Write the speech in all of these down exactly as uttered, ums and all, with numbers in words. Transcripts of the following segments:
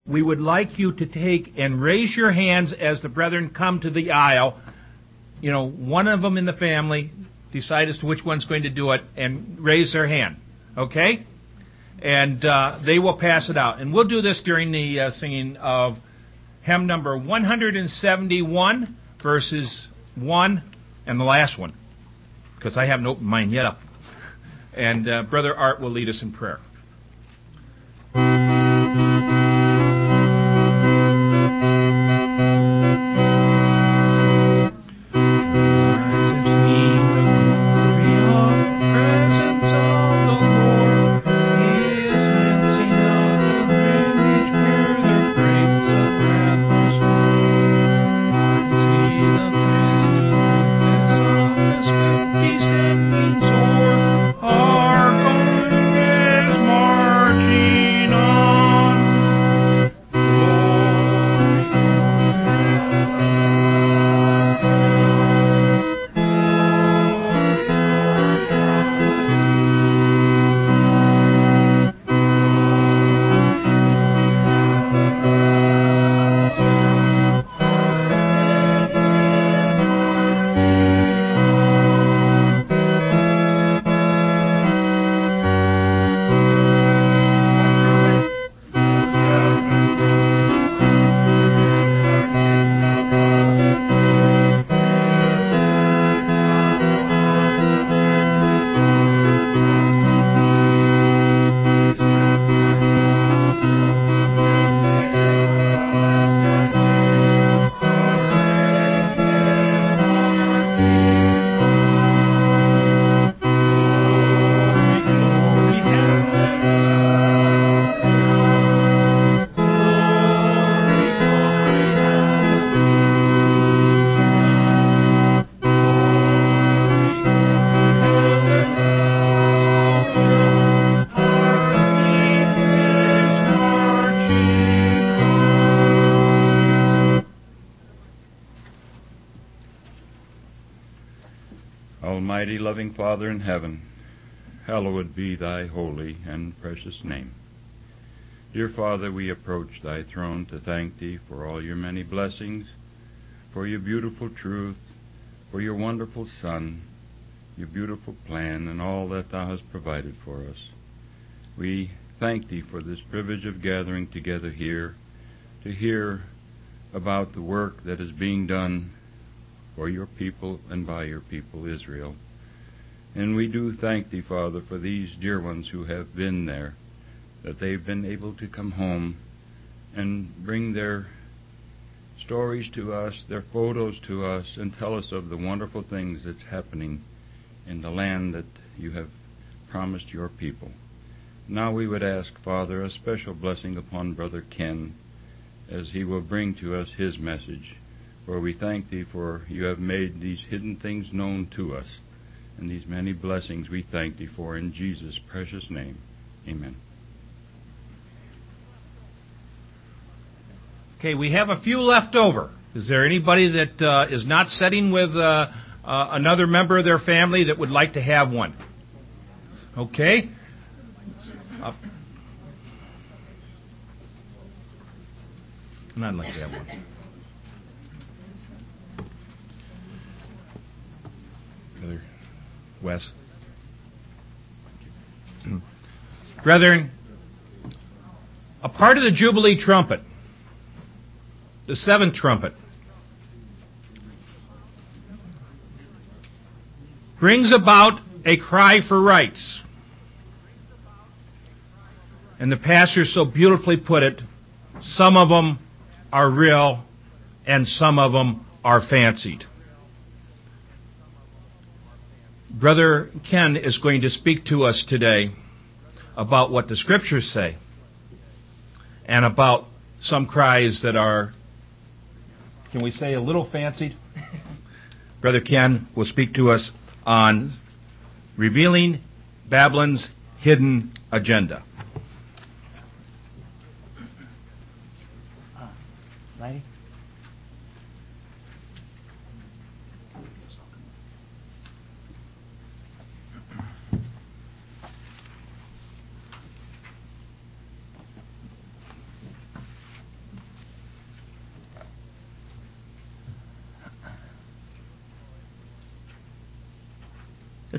we would like you to take and raise your hands as the brethren come to the aisle. You know, one of them in the family, decide as to which one's going to do it, and raise their hand. Okay? And uh, they will pass it out. And we'll do this during the uh, singing of hymn number one seventy-one, verses one, and the last one, because I haven't opened mine yet up. And uh, Brother Art will lead us in prayer. Almighty loving Father in heaven, hallowed be thy holy and precious name. Dear Father, we approach thy throne to thank thee for all your many blessings, for your beautiful truth, for your wonderful Son, your beautiful plan, and all that thou hast provided for us. We thank thee for this privilege of gathering together here to hear about the work that is being done for your people and by your people, Israel. And we do thank thee, Father, for these dear ones who have been there, that they've been able to come home and bring their stories to us, their photos to us, and tell us of the wonderful things that's happening in the land that you have promised your people. Now we would ask, Father, a special blessing upon Brother Ken as he will bring to us his message. For we thank thee for you have made these hidden things known to us, and these many blessings we thank thee for in Jesus' precious name. Amen. Okay, we have a few left over. Is there anybody that uh, is not sitting with uh, uh, another member of their family that would like to have one? Okay. Uh, and I'd like to have one. Brother Wes. Brethren, a part of the Jubilee trumpet, the seventh trumpet, brings about a cry for rights. And the pastor so beautifully put it, some of them are real and some of them are fancied. Brother Ken is going to speak to us today about what the Scriptures say and about some cries that are, can we say, a little fancied? Brother Ken will speak to us on revealing Babylon's hidden agenda. Uh, lady?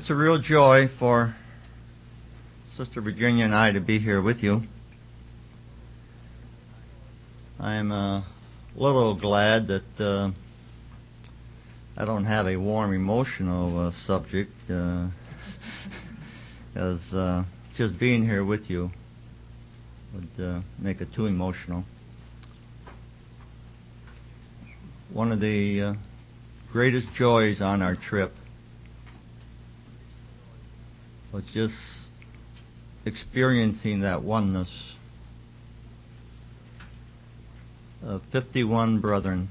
It's a real joy for Sister Virginia and I to be here with you. I'm a little glad that uh, I don't have a warm, emotional uh, subject, uh, as uh, just being here with you would uh, make it too emotional. One of the uh, greatest joys on our trip was just experiencing that oneness of fifty-one brethren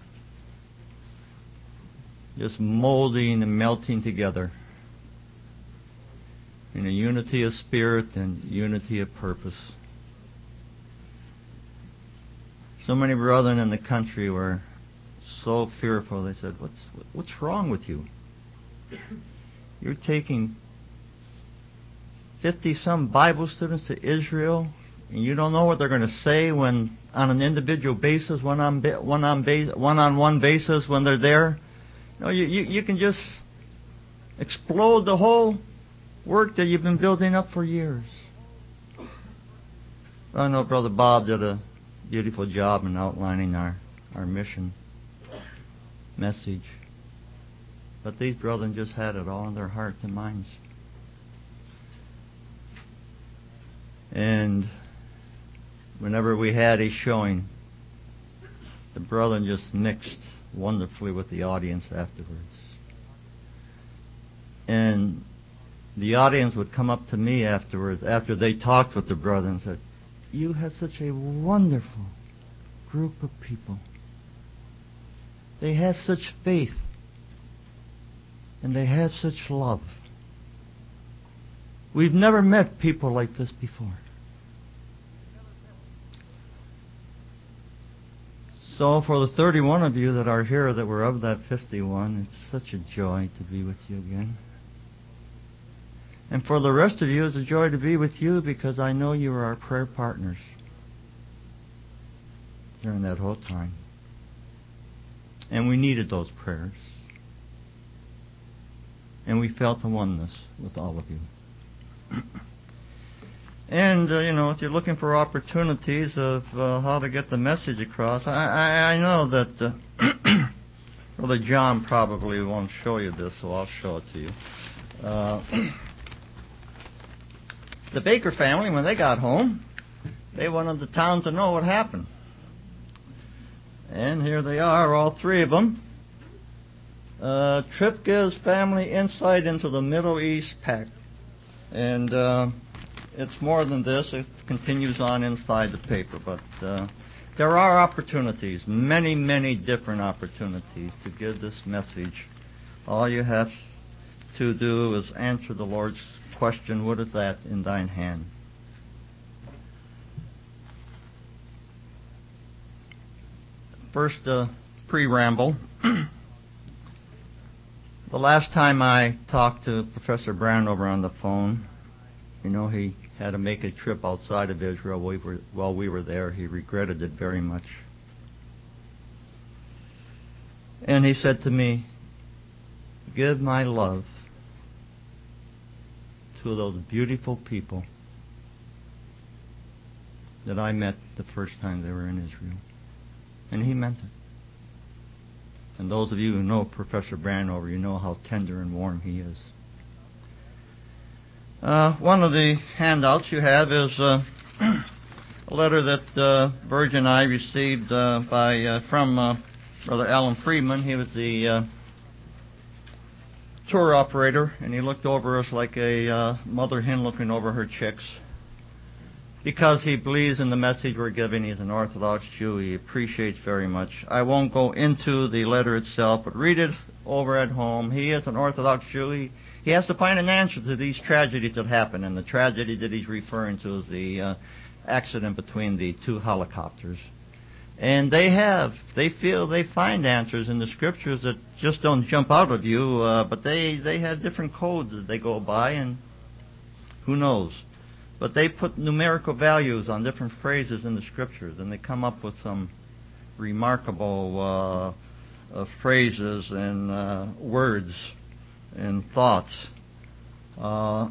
just molding and melting together in a unity of spirit and unity of purpose. So many brethren in the country were so fearful. They said, what's what's wrong with you? You're taking fifty-some Bible students to Israel, and you don't know what they're going to say when, on an individual basis, one-on one-on base, one-on-one basis when they're there. You know, you, you, you can just explode the whole work that you've been building up for years. I know Brother Bob did a beautiful job in outlining our, our mission message. But these brethren just had it all in their hearts and minds. And whenever we had a showing, the brethren just mixed wonderfully with the audience afterwards. And the audience would come up to me afterwards, after they talked with the brethren, and said, you had such a wonderful group of people. They had such faith, and they had such love. We've never met people like this before. So for the thirty-one of you that are here that were of that fifty-one, it's such a joy to be with you again. And for the rest of you, it's a joy to be with you because I know you are our prayer partners during that whole time. And we needed those prayers. And we felt the oneness with all of you. And, uh, you know, if you're looking for opportunities of uh, how to get the message across, I, I, I know that uh, Brother John probably won't show you this, so I'll show it to you. Uh, the Baker family, when they got home, they wanted the town to know what happened. And here they are, all three of them. Uh, Tripp gives family insight into the Middle East Pact. And uh, it's more than this. It continues on inside the paper. But uh, there are opportunities, many, many different opportunities to give this message. All you have to do is answer the Lord's question, what is that in thine hand? First, uh, pre-ramble. The last time I talked to Professor Brandover on the phone, you know, he had to make a trip outside of Israel while we were, while we were there. He regretted it very much. And he said to me, give my love to those beautiful people that I met the first time they were in Israel. And he meant it. And those of you who know Professor Brandover, you know how tender and warm he is. Uh, one of the handouts you have is uh, a letter that uh, Virgin and I received uh, by uh, from uh, Brother Alan Friedman. He was the uh, tour operator, and he looked over us like a uh, mother hen looking over her chicks. Because he believes in the message we're giving, he's an Orthodox Jew. He appreciates very much. I won't go into the letter itself, but read it over at home. He is an Orthodox Jew. He, he has to find an answer to these tragedies that happen, and the tragedy that he's referring to is the uh, accident between the two helicopters. And they have, they feel they find answers in the Scriptures that just don't jump out of you, uh, but they, they have different codes that they go by, and who knows. But they put numerical values on different phrases in the Scriptures, and they come up with some remarkable uh, uh, phrases and uh, words and thoughts Uh,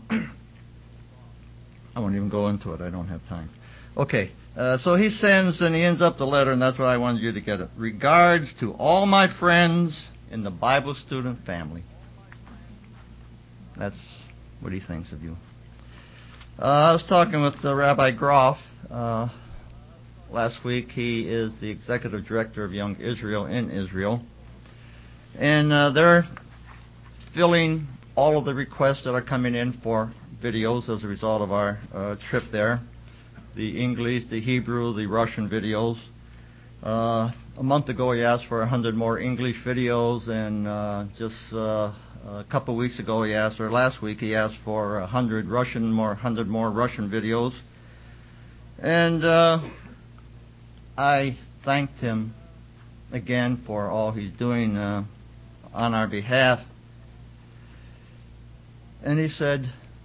I won't even go into it. I don't have time. Okay, uh, so he sends and he ends up the letter, and that's what I wanted you to get it. Regards to all my friends in the Bible student family. That's what he thinks of you. Uh, I was talking with uh, Rabbi Groff uh, last week. He is the executive director of Young Israel in Israel. And uh, they're filling all of the requests that are coming in for videos as a result of our uh, trip there. The English, the Hebrew, the Russian videos. Uh, a month ago he asked for a hundred more English videos, and uh, just uh, a couple of weeks ago he asked, or last week he asked for a hundred Russian more, hundred more Russian videos. And uh, I thanked him again for all he's doing uh, on our behalf. And he said,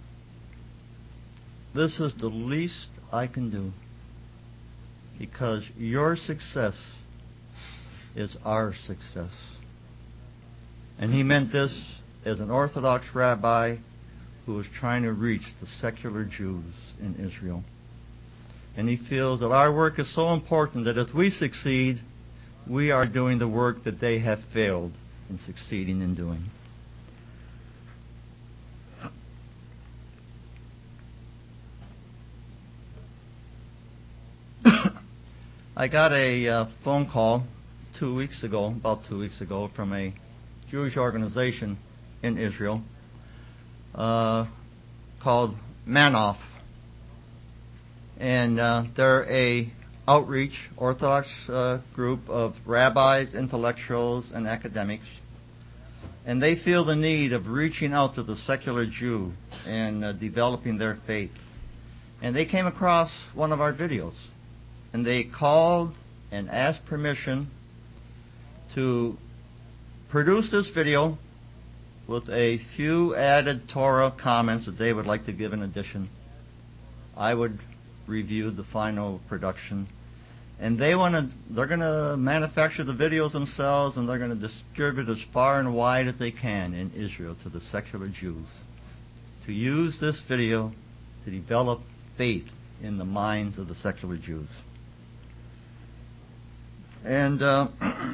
"This is the least I can do, because your success is our success." And he meant this as an Orthodox rabbi who was trying to reach the secular Jews in Israel. And he feels that our work is so important that if we succeed, we are doing the work that they have failed in succeeding in doing. I got a uh, phone call two weeks ago, about two weeks ago, from a Jewish organization in Israel uh, called Manoff. And uh, they're a outreach Orthodox uh, group of rabbis, intellectuals, and academics. And they feel the need of reaching out to the secular Jew and uh, developing their faith. And they came across one of our videos. And they called and asked permission to produce this video with a few added Torah comments that they would like to give in addition. I would review the final production. And they want to, they're going to manufacture the videos themselves, and they're going to distribute as far and wide as they can in Israel to the secular Jews, to use this video to develop faith in the minds of the secular Jews. And uh,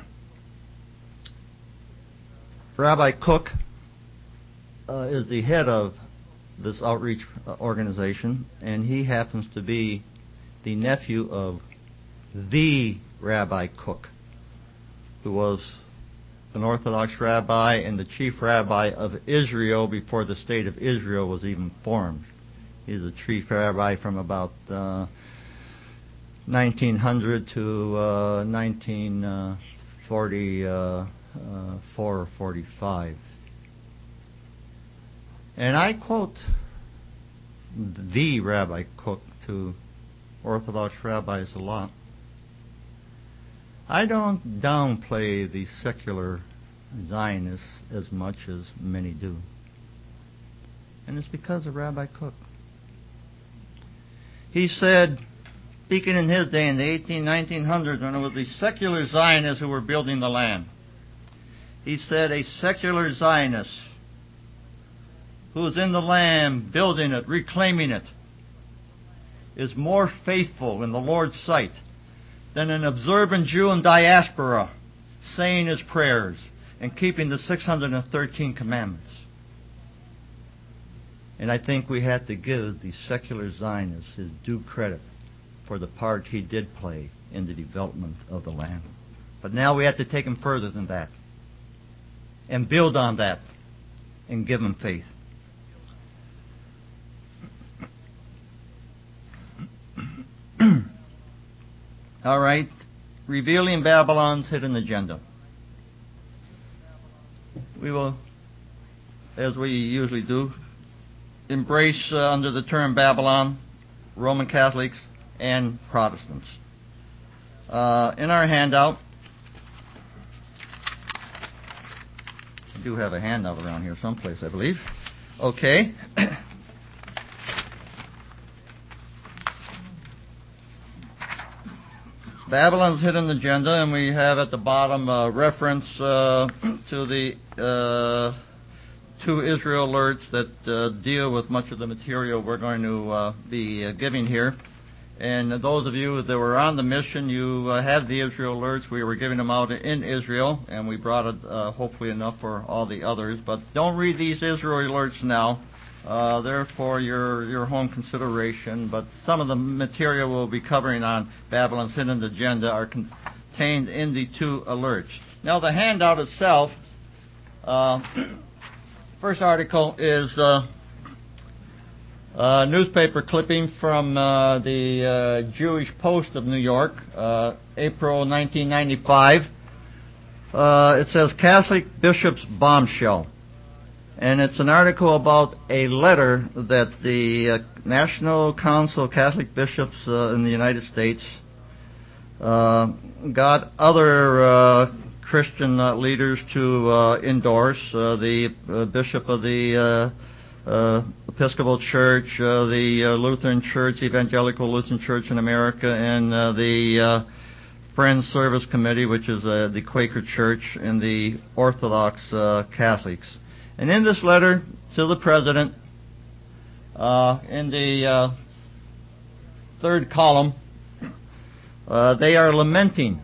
Rabbi Cook uh, is the head of this outreach organization, and he happens to be the nephew of the Rabbi Cook, who was an Orthodox rabbi and the chief rabbi of Israel before the state of Israel was even formed. He's a chief rabbi from about uh, nineteen hundred to uh, nineteen forty-four or forty-five. And I quote the Rabbi Cook to Orthodox rabbis a lot. I don't downplay the secular Zionists as much as many do. And it's because of Rabbi Cook. He said, speaking in his day in the eighteen, nineteen hundreds, when it was the secular Zionists who were building the land, he said a secular Zionist who is in the land, building it, reclaiming it, is more faithful in the Lord's sight than an observant Jew in diaspora saying his prayers and keeping the six hundred thirteen commandments. And I think we have to give the secular Zionist his due credit for the part he did play in the development of the land. But now we have to take him further than that and build on that and give him faith. All right, revealing Babylon's hidden agenda. We will, as we usually do, embrace uh, under the term Babylon Roman Catholics and Protestants. Uh, in our handout, I do have a handout around here someplace, I believe. Okay. Babylon's hidden agenda, and we have at the bottom a reference uh, to the uh, two Israel alerts that uh, deal with much of the material we're going to uh, be uh, giving here. And those of you that were on the mission, you uh, have the Israel alerts. We were giving them out in Israel, and we brought it uh, hopefully enough for all the others. But don't read these Israel alerts now. Uh, they're for your, your home consideration. But some of the material we'll be covering on Babylon's Hidden Agenda are contained in the two alerts. Now, the handout itself, uh, first article is Uh, Uh, newspaper clipping from uh, the uh, Jewish Post of New York, uh, April nineteen ninety-five. Uh, it says Catholic Bishop's Bombshell. And it's an article about a letter that the uh, National Council of Catholic Bishops uh, in the United States uh, got other uh, Christian uh, leaders to uh, endorse. Uh, the uh, Bishop of the uh, Uh, Episcopal Church, uh, the uh, Lutheran Church, Evangelical Lutheran Church in America, and uh, the uh, Friends Service Committee, which is uh, the Quaker Church, and the Orthodox uh, Catholics. And in this letter to the President, uh, in the uh, third column, uh, they are lamenting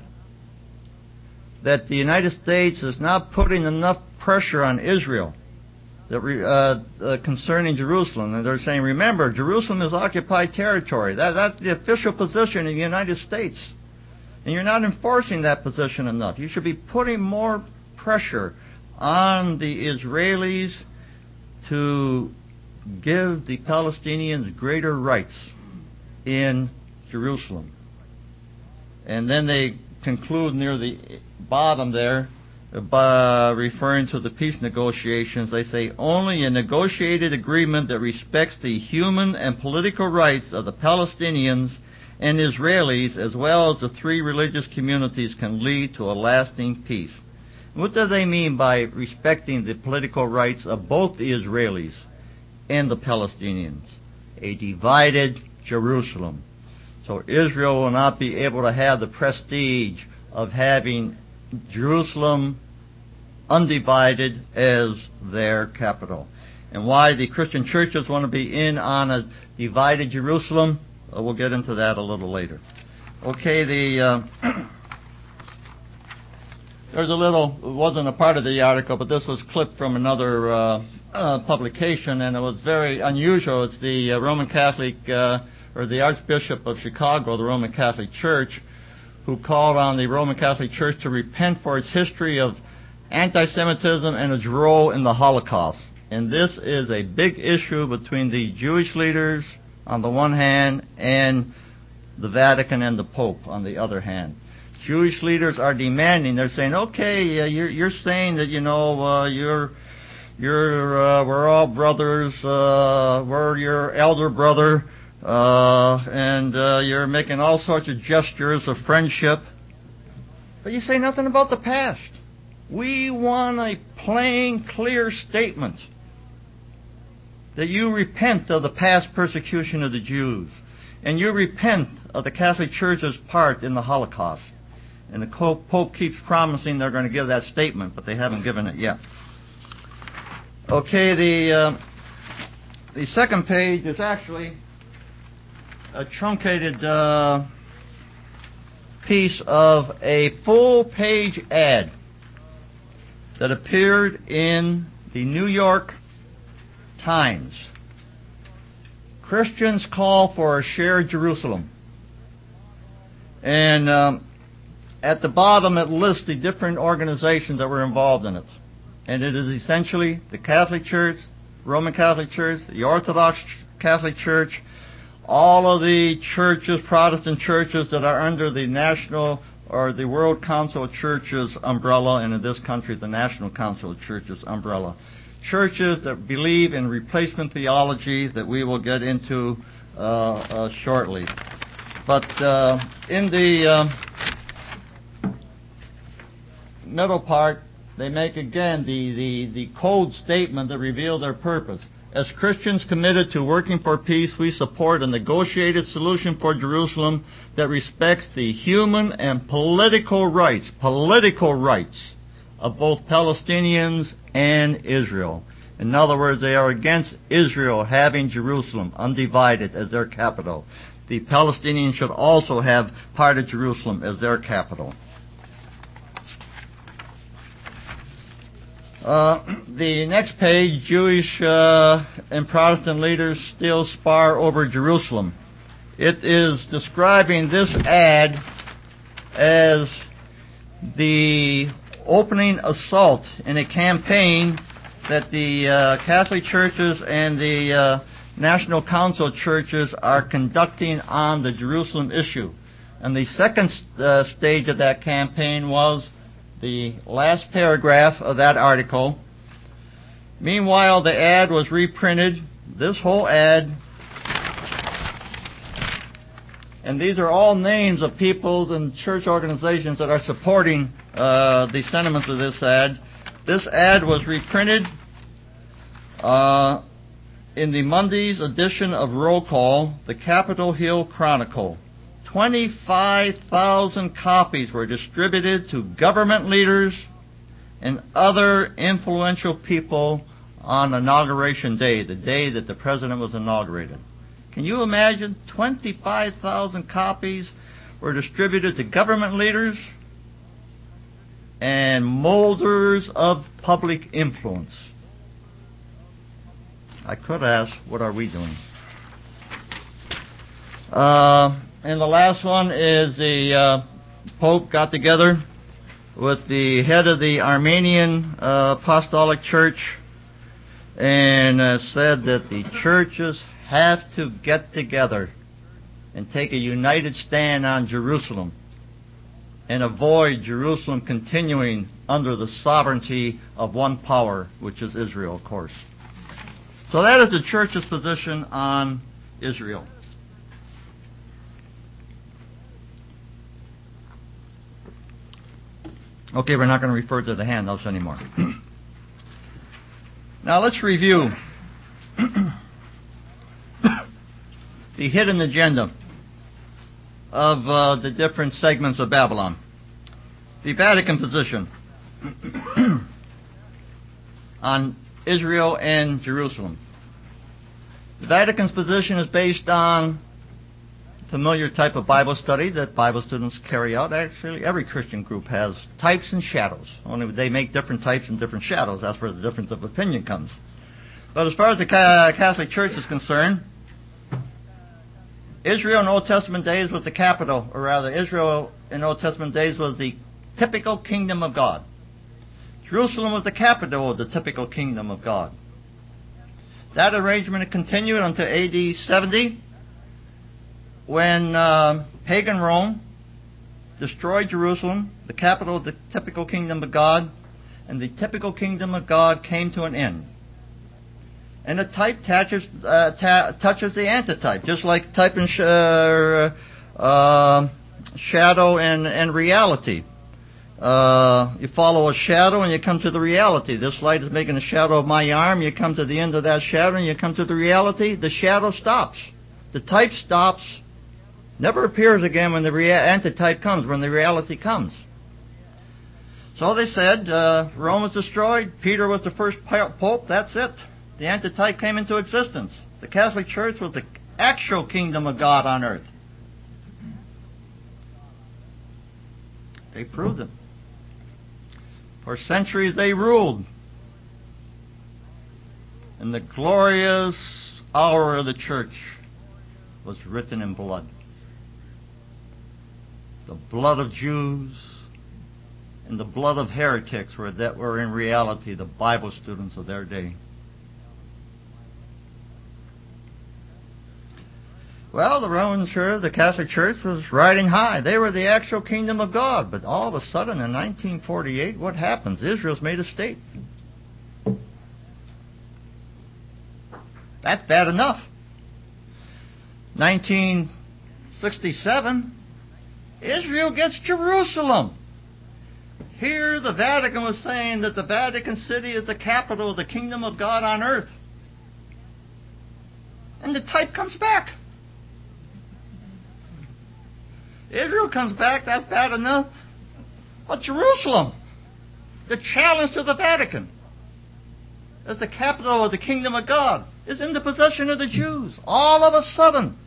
that the United States is not putting enough pressure on Israel That re, uh, uh, concerning Jerusalem. And they're saying, remember, Jerusalem is occupied territory. That, that's the official position in the United States. And you're not enforcing that position enough. You should be putting more pressure on the Israelis to give the Palestinians greater rights in Jerusalem. And then they conclude near the bottom there, by referring to the peace negotiations, they say, only a negotiated agreement that respects the human and political rights of the Palestinians and Israelis, as well as the three religious communities, can lead to a lasting peace. What do they mean by respecting the political rights of both the Israelis and the Palestinians? A divided Jerusalem. So Israel will not be able to have the prestige of having Jerusalem undivided as their capital. And why the Christian churches want to be in on a divided Jerusalem, uh, we'll get into that a little later. Okay, the uh, there's a little, it wasn't a part of the article, but this was clipped from another uh, uh, publication, and it was very unusual. It's the uh, Roman Catholic, uh, or the Archbishop of Chicago, the Roman Catholic Church, who called on the Roman Catholic Church to repent for its history of anti-Semitism and its role in the Holocaust. And this is a big issue between the Jewish leaders on the one hand and the Vatican and the Pope on the other hand. Jewish leaders are demanding, they're saying, okay, uh, you're, you're saying that, you know, uh, you're, you're, uh, we're all brothers, uh, we're your elder brother, Uh, and uh, you're making all sorts of gestures of friendship. But you say nothing about the past. We want a plain, clear statement that you repent of the past persecution of the Jews, and you repent of the Catholic Church's part in the Holocaust. And the Pope keeps promising they're going to give that statement, but they haven't given it yet. Okay, the uh, the second page is actually a truncated uh, piece of a full-page ad that appeared in the New York Times. Christians call for a shared Jerusalem. And um, at the bottom it lists the different organizations that were involved in it. And it is essentially the Catholic Church, Roman Catholic Church, the Orthodox Catholic Church, all of the churches, Protestant churches that are under the National or the World Council of Churches umbrella, and in this country the National Council of Churches umbrella. Churches that believe in replacement theology that we will get into uh, uh, shortly. But uh, in the uh, middle part, they make again the, the, the cold statement that reveals their purpose. As Christians committed to working for peace, we support a negotiated solution for Jerusalem that respects the human and political rights, political rights of both Palestinians and Israel. In other words, they are against Israel having Jerusalem undivided as their capital. The Palestinians should also have part of Jerusalem as their capital. Uh, the next page, Jewish uh, and Protestant leaders still spar over Jerusalem. It is describing this ad as the opening assault in a campaign that the uh, Catholic churches and the uh, National Council churches are conducting on the Jerusalem issue. And the second uh, stage of that campaign was the last paragraph of that article. Meanwhile, the ad was reprinted, this whole ad, and these are all names of people and church organizations that are supporting uh, the sentiments of this ad. This ad was reprinted uh, in the Monday's edition of Roll Call, the Capitol Hill Chronicle. twenty-five thousand copies were distributed to government leaders and other influential people on Inauguration Day, the day that the president was inaugurated. Can you imagine? twenty-five thousand copies were distributed to government leaders and molders of public influence. I could ask, what are we doing? Uh, and the last one is the uh, Pope got together with the head of the Armenian uh, Apostolic Church and uh, said that the churches have to get together and take a united stand on Jerusalem and avoid Jerusalem continuing under the sovereignty of one power, which is Israel, of course. So that is the church's position on Israel. Okay, we're not going to refer to the handouts anymore. Now let's review the hidden agenda of uh, the different segments of Babylon. The Vatican position on Israel and Jerusalem. The Vatican's position is based on familiar type of Bible study that Bible students carry out. Actually, every Christian group has types and shadows. Only they make different types and different shadows. That's where the difference of opinion comes. But as far as the Catholic Church is concerned, Israel in Old Testament days was the capital, or rather, Israel in Old Testament days was the typical kingdom of God. Jerusalem was the capital of the typical kingdom of God. That arrangement continued until A D seventy, when uh, pagan Rome destroyed Jerusalem, the capital of the typical kingdom of God, and the typical kingdom of God came to an end. And the type touches, uh, ta- touches the antitype, just like type and sh- uh, uh, shadow and, and reality. Uh, you follow a shadow and you come to the reality. This light is making a shadow of my arm. You come to the end of that shadow and you come to the reality. The shadow stops. The type stops. Never appears again when the rea- antitype comes, when the reality comes. So they said, uh, Rome was destroyed. Peter was the first pope. That's it. The antitype came into existence. The Catholic Church was the actual kingdom of God on earth. They proved it. For centuries they ruled. And the glorious hour of the church was written in blood. The blood of Jews and the blood of heretics were that were in reality the Bible students of their day. Well, the Roman Church, the Catholic Church, was riding high. They were the actual kingdom of God. But all of a sudden, in nineteen forty-eight, what happens? Israel's made a state. That's bad enough. nineteen sixty-seven, Israel gets Jerusalem. Here, the Vatican was saying that the Vatican City is the capital of the kingdom of God on earth. And the type comes back. Israel comes back, that's bad enough. But Jerusalem, the challenge to the Vatican. as the capital of the kingdom of God, is in the possession of the Jews. All of a sudden,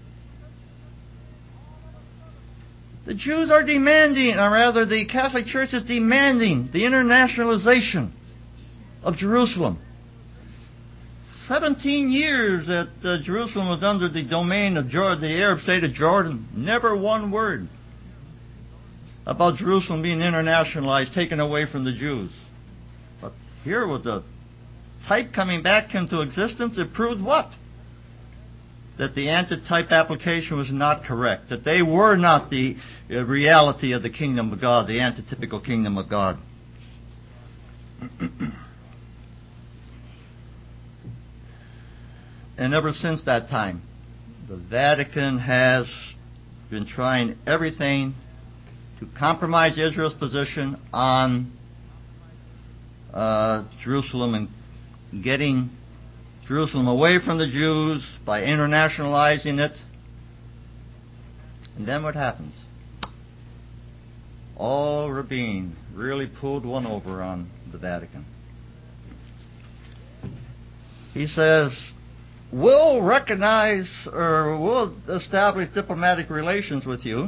the Jews are demanding, or rather the Catholic Church is demanding the internationalization of Jerusalem. Seventeen years that uh, Jerusalem was under the domain of Jordan, the Arab state of Jordan, never one word about Jerusalem being internationalized, taken away from the Jews. But here with the type coming back into existence, it proved what? That the antitype application was not correct, that they were not the uh, reality of the kingdom of God, the antitypical kingdom of God. And ever since that time, the Vatican has been trying everything to compromise Israel's position on uh, Jerusalem and getting Jerusalem away from the Jews by internationalizing it. And then what happens? Oh, Rabin really pulled one over on the Vatican. He says, we'll recognize or we'll establish diplomatic relations with you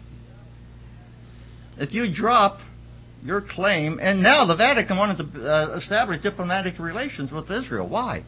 if you drop your claim. And now the Vatican wanted to uh, establish diplomatic relations with Israel. Why?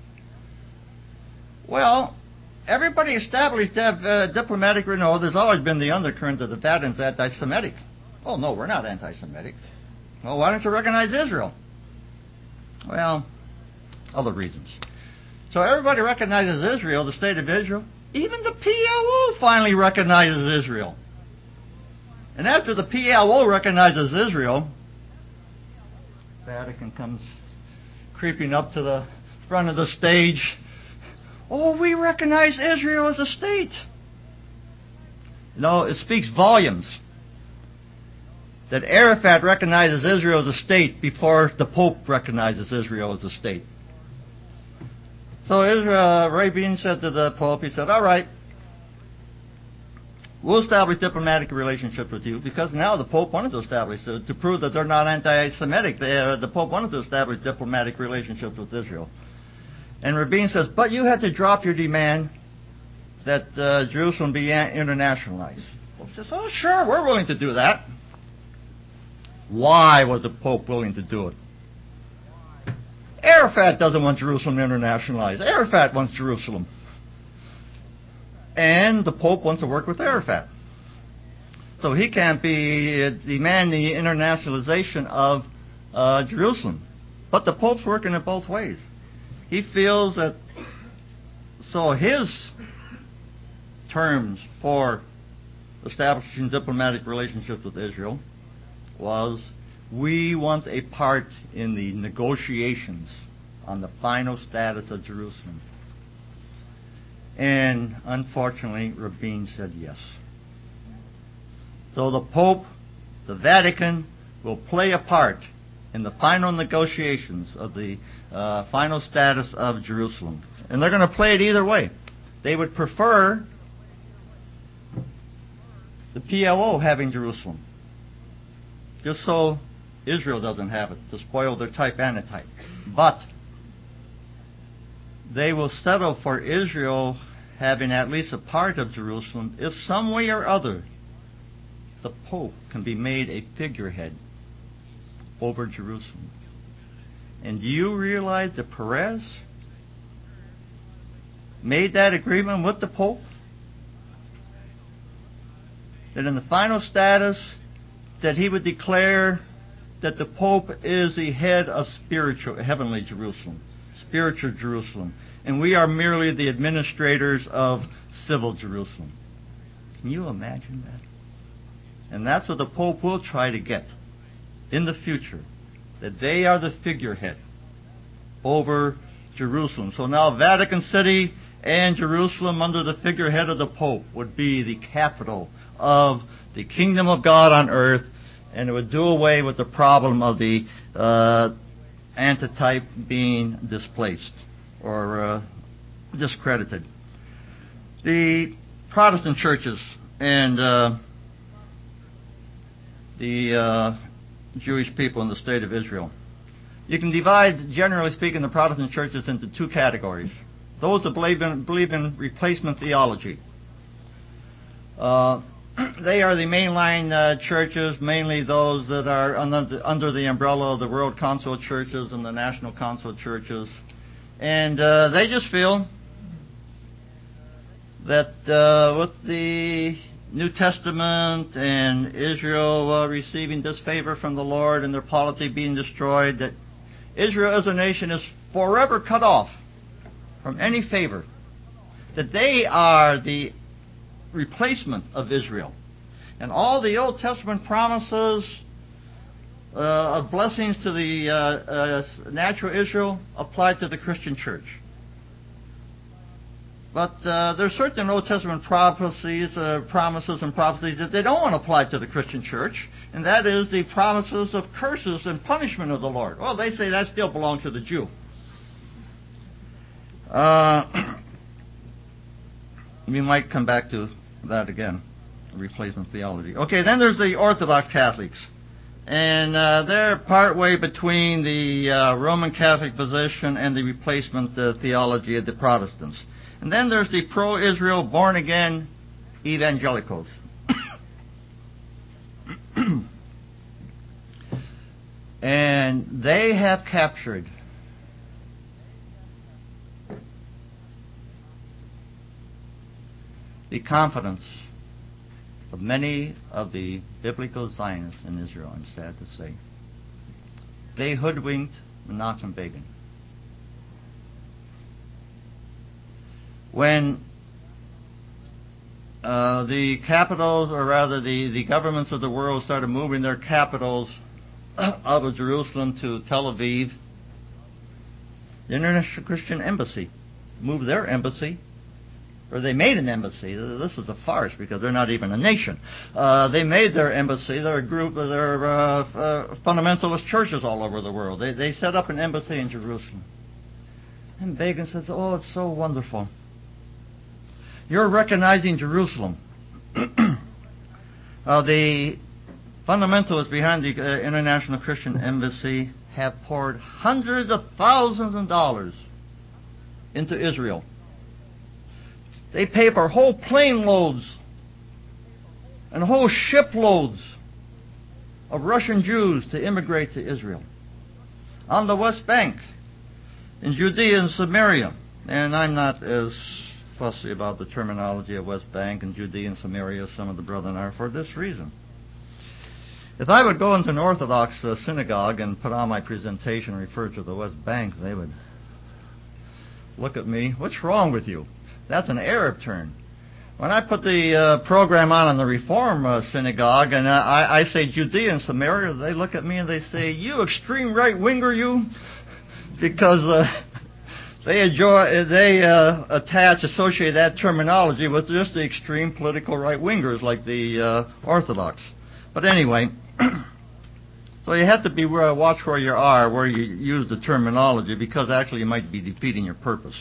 Well, everybody established that uh, diplomatic, you know, there's always been the undercurrent of the Vatican's anti-Semitic. Oh, no, we're not anti-Semitic. Well, why don't you recognize Israel? Well, other reasons. So everybody recognizes Israel, the state of Israel. Even the P L O finally recognizes Israel. And after the P L O recognizes Israel, Vatican comes creeping up to the front of the stage. Oh, we recognize Israel as a state. No, it speaks volumes that Arafat recognizes Israel as a state before the Pope recognizes Israel as a state. So Israel, Rabin said to the Pope, he said, all right, we'll establish diplomatic relationships with you, because now the Pope wanted to establish, to, to prove that they're not anti-Semitic, they, uh, the Pope wanted to establish diplomatic relationships with Israel. And Rabin says, but you had to drop your demand that uh, Jerusalem be internationalized. The Pope says, oh, sure, we're willing to do that. Why was the Pope willing to do it? Arafat doesn't want Jerusalem internationalized. Arafat wants Jerusalem. And the Pope wants to work with Arafat. So he can't be uh, demand the internationalization of uh, Jerusalem. But the Pope's working it both ways. He feels that, so his terms for establishing diplomatic relationships with Israel was, we want a part in the negotiations on the final status of Jerusalem. And unfortunately, Rabin said yes. So the Pope, the Vatican, will play a part in the final negotiations of the uh, final status of Jerusalem. And they're going to play it either way. They would prefer the P L O having Jerusalem, just so Israel doesn't have it, to spoil their type antitype. But they will settle for Israel having at least a part of Jerusalem if some way or other the Pope can be made a figurehead over Jerusalem. And do you realize that Perez made that agreement with the Pope? That in the final status, that he would declare that the Pope is the head of spiritual, heavenly Jerusalem, spiritual Jerusalem, and we are merely the administrators of civil Jerusalem. Can you imagine that? And that's what the Pope will try to get in the future, that they are the figurehead over Jerusalem. So now Vatican City and Jerusalem, under the figurehead of the Pope, would be the capital of the kingdom of God on earth, and it would do away with the problem of the uh, antitype being displaced or uh, discredited. The Protestant churches and uh, the uh, Jewish people in the state of Israel you can divide, generally speaking, the Protestant churches into two categories. Those that believe in, believe in replacement theology. Uh, they are the mainline uh, churches, mainly those that are under, under the umbrella of the World Council of Churches and the National Council of Churches. And uh, they just feel that uh, with the New Testament and Israel uh, receiving disfavor from the Lord and their polity being destroyed, that Israel as a nation is forever cut off from any favor. That they are the replacement of Israel. And all the Old Testament promises uh, of blessings to the uh, uh, natural Israel apply to the Christian church. But uh, there are certain Old Testament prophecies, uh, promises and prophecies that they don't want to apply to the Christian church, and that is the promises of curses and punishment of the Lord. Well, they say that still belongs to the Jew. Uh, we might come back to that again, replacement theology. Okay, then there's the Orthodox Catholics. And uh, they're partway between the uh, Roman Catholic position and the replacement uh, theology of the Protestants. And then there's the pro-Israel, born-again evangelicals. And they have captured the confidence of many of the biblical Zionists in Israel, I'm sad to say. They hoodwinked Menachem Begin. When uh, the capitals, or rather the, the governments of the world started moving their capitals out of Jerusalem to Tel Aviv, the International Christian Embassy moved their embassy, or they made an embassy. This is a farce because they're not even a nation. Uh, they made their embassy. They're a group of their uh, uh, fundamentalist churches all over the world. They, they set up an embassy in Jerusalem. And Begin says, oh, it's so wonderful. You're recognizing Jerusalem. uh, the fundamentalists behind the uh, International Christian Embassy have poured hundreds of thousands of dollars into Israel. They pay for whole plane loads and whole ship loads of Russian Jews to immigrate to Israel. On the West Bank, in Judea and Samaria, and I'm not as fussy about the terminology of West Bank and Judea and Samaria as some of the brethren are for this reason. If I would go into an Orthodox uh, synagogue and put on my presentation and refer to the West Bank, they would look at me, what's wrong with you? That's an Arab term. When I put the uh, program on in the Reform uh, synagogue and I, I say Judea and Samaria, they look at me and they say, you extreme right-winger, you? Because uh, they enjoy, they uh, attach, associate that terminology with just the extreme political right-wingers like the uh, Orthodox. But anyway, so you have to be uh, watch where you are, where you use the terminology, because actually you might be defeating your purpose.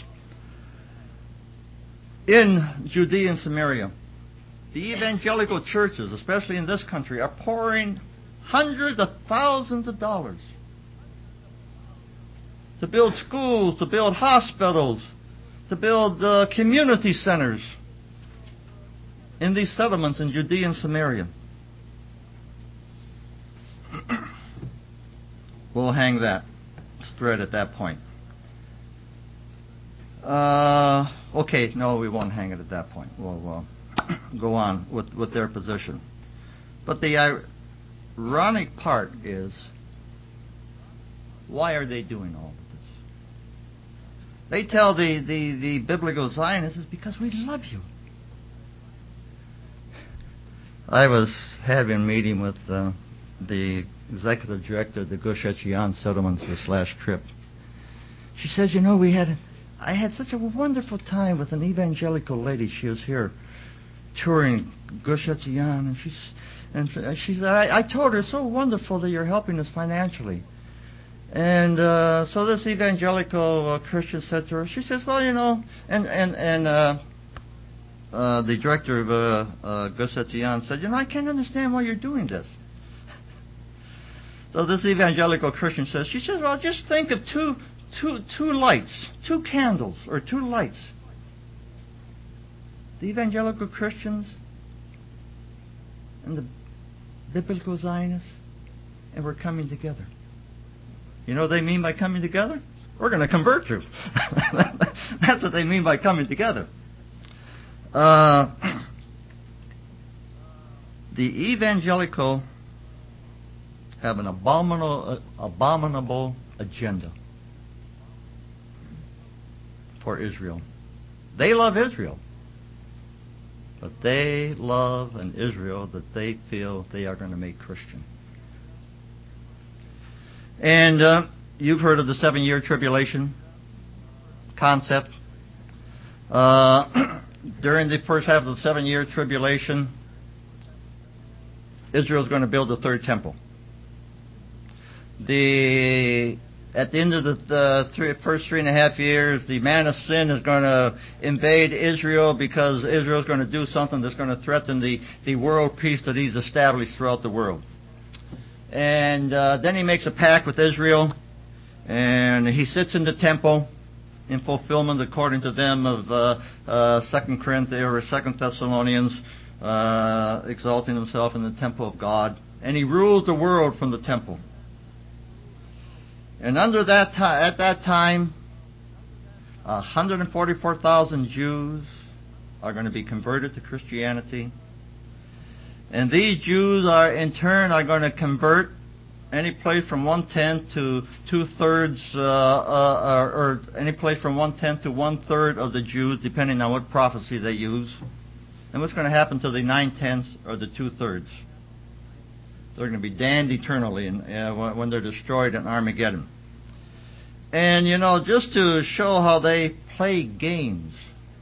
In Judea and Samaria, the evangelical churches, especially in this country, are pouring hundreds of thousands of dollars to build schools, to build hospitals, to build uh, community centers in these settlements in Judea and Samaria. We'll hang that thread at that point. Uh, okay, no, we won't hang it at that point. We'll uh, go on with, with their position. But the ironic part is, why are they doing all of this? They tell the, the, the biblical Zionists, it's because we love you. I was having a meeting with uh, the executive director of the Gush Etzion settlements this last trip. She says, you know, we had... I had such a wonderful time with an evangelical lady. She was here touring Gush Etzion, and she's and she said, I, I told her, it's so wonderful that you're helping us financially. And uh, so this evangelical uh, Christian said to her, she says, well, you know, and and and uh, uh, the director of uh, uh, Gush Etzion said, you know, I can't understand why you're doing this. So this evangelical Christian says, she says, well, just think of two, two, two lights, two candles, or two lights. The evangelical Christians and the biblical Zionists, and we're coming together. You know what they mean by coming together? We're going to convert you. That's what they mean by coming together. Uh, the evangelical have an abominable, uh, abominable agenda for Israel. They love Israel, but they love an Israel that they feel they are going to make Christian. And uh, you've heard of the seven-year tribulation concept. Uh, during the first half of the seven-year tribulation, Israel's going to build a third temple. The at the end of the, the three, first three and a half years, the man of sin is going to invade Israel because Israel's going to do something that's going to threaten the, the world peace that he's established throughout the world. And uh, then he makes a pact with Israel, and he sits in the temple in fulfillment, according to them, of uh, uh, Second Corinthians or Second Thessalonians, uh, exalting himself in the temple of God, and he rules the world from the temple. And under that ti- at that time, one hundred forty-four thousand Jews are going to be converted to Christianity. And these Jews are, in turn, are going to convert any place from one-tenth to two-thirds, uh, uh, or, or any place from one-tenth to one-third of the Jews, depending on what prophecy they use. And what's going to happen to the nine-tenths or the two-thirds? They're going to be damned eternally in, uh, when they're destroyed in Armageddon. And, you know, just to show how they play games,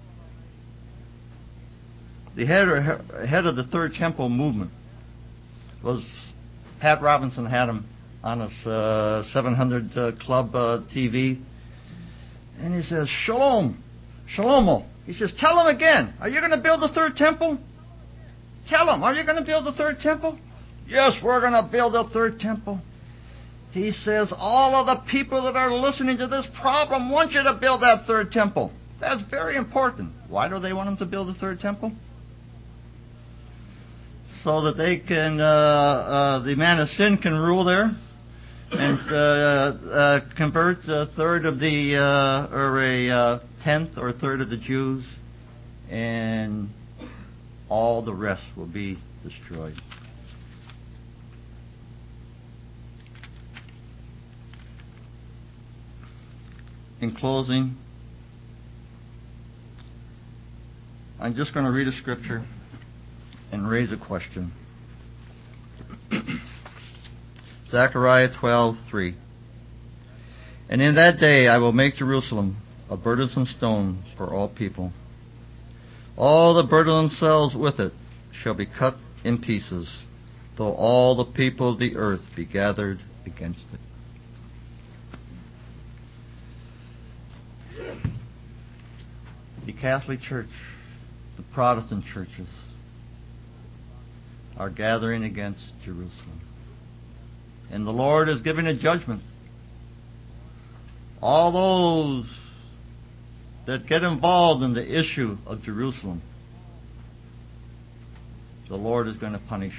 the head, or, head of the Third Temple movement was Pat Robinson. Had him on his uh, seven hundred uh, Club uh, T V. And he says, Shalom, Shalomo. He says, tell him again, are you going to build the third temple? Tell him, are you going to build the third temple? Yes, we're going to build a third temple. He says, all of the people that are listening to this problem want you to build that third temple. That's very important. Why do they want him to build a third temple? So that they can, uh, uh, the man of sin can rule there and uh, uh, convert a third of the, uh, or a uh, tenth or a third of the Jews, and all the rest will be destroyed. In closing, I'm just going to read a scripture and raise a question. Zechariah twelve three. And in that day I will make Jerusalem a burdensome stone for all people. All that burden themselves with it shall be cut in pieces, though all the people of the earth be gathered against it. The Catholic Church, the Protestant churches, are gathering against Jerusalem. And the Lord is giving a judgment. All those that get involved in the issue of Jerusalem, the Lord is going to punish.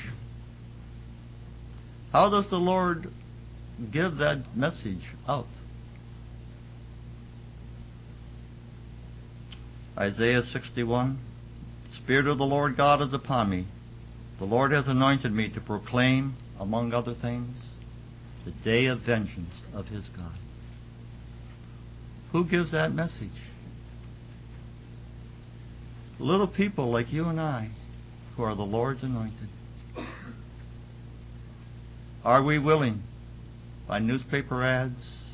How does the Lord give that message out? Isaiah sixty-one, the Spirit of the Lord God is upon me. The Lord has anointed me to proclaim, among other things, the day of vengeance of His God. Who gives that message? Little people like you and I, who are the Lord's anointed. Are we willing, by newspaper ads,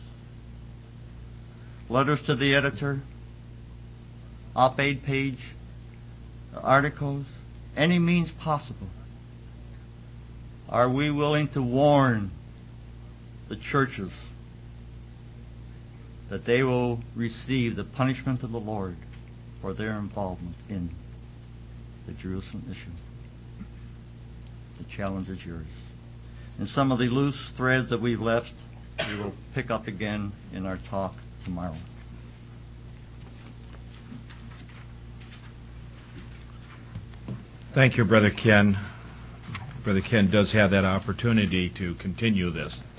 letters to the editor, op-ed page, articles, any means possible, are we willing to warn the churches that they will receive the punishment of the Lord for their involvement in the Jerusalem issue? The challenge is yours. And some of the loose threads that we've left, we will pick up again in our talk tomorrow. Thank you, Brother Ken. Brother Ken does have that opportunity to continue this.